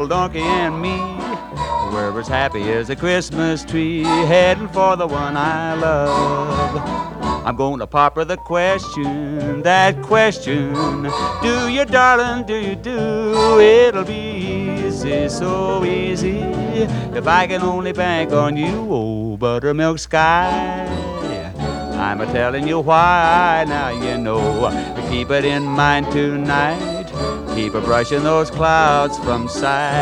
donkey and me, we're as happy as a Christmas tree, heading for the one I love. I'm gonna pop her the question, that question, do you, darling, do you do? It'll be easy, so easy, if I can only bank on you, oh buttermilk sky. I'm a-telling you why, now you know, keep it in mind tonight, keep a brushing those clouds from sight.